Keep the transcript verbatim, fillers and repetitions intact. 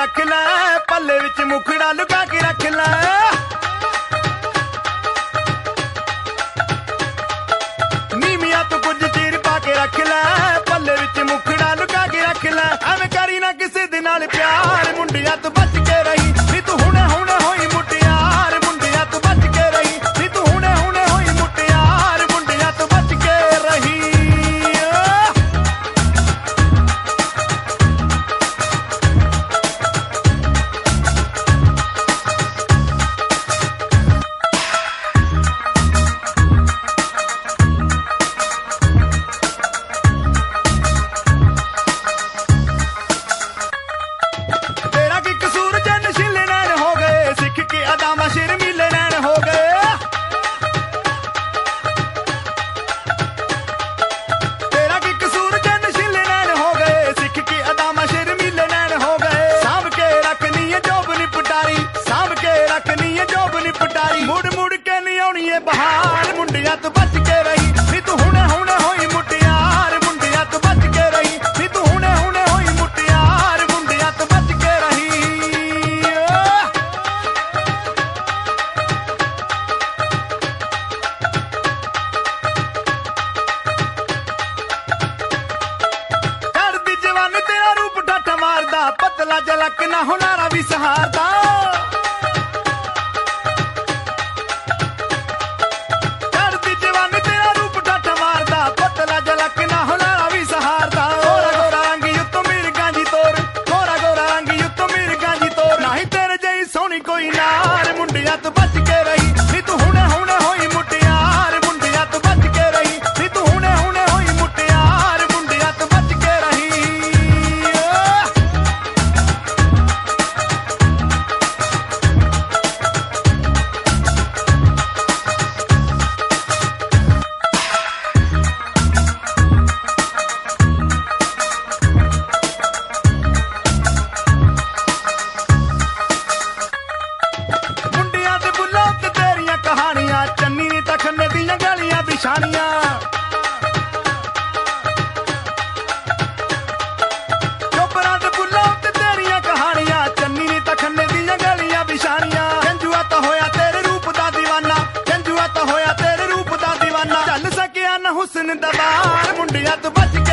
रख लै, पल्ले विच मुखड़ा लुका के रख लै। नीमिया तू कुछ चीर पा के रख लै, पल्ले विच मुखड़ा लुका के रख लै। एवें करी ना किसे दे नाल प्यार, मुंडिया तू बच के रही नी तू हुणे हुणे होई मुटियार। मुंडिया तू बच के रही नी तू हुणे हुणे होई मुटियार। मुंडिया तू बच के रही। तेरा की कसूर जन शिले नैन हो गए, सिख के अदामा शर्मीले नैन हो गए। तेरा की कसूर जन शिले नैन हो गए, सिख के अदामा शर्मीले नैन हो गए। सांभ के रखनी है जोब नी पटारी, सांभ के रखनी है जोब नी पटारी। मुड़ मुड़ के नहीं आउणी है बहार, मुंडिया तू बच के रही नी तू हुणे हुणे होई मुटियार। मुंडिया तू बच के रही नी तू हुणे हुणे होई मुटियार। मुंडिया तू बच के रही। चढ़दी जवानी तेरा रूप ठाठा मारदा, पतला जलक ना हुनारा भी सहारदा। चढ़दी जवानी तेरा रूप ठाठा मारदा, पतला जलक ना हुनारा भी सहारदा। गोरा गोरा रंगी उत्तों मिर्गां दी तोर, गोरा गोरा रंगी उत्तों मिर्गां दी तोर। नहीं तेरे जही सोहनी कोई नार, मुंडिया तू बच के रही नी तू हुणे हुणे होई मुटियार। मुंडिया तू बच के रही नी तू हुणे हुणे होई मुटियार। मुंडिया तू बच के रही। मुंडिया दे बुल्लों ते तेरियां कहानियां, चन्नी नी तखने दियां गलियां बिछानियां। चोपरां दे बुल्लों ते तेरियां कहानियां, चन्नी नी तखने दियां गलियां बिछानियां। जंजुआ तो होया तेरे रूप दा दीवाना, जंजुआ तो होया तेरे रूप दा दीवाना। चल सकिया ना हुस्न दा बार, मुंडिया तू बच के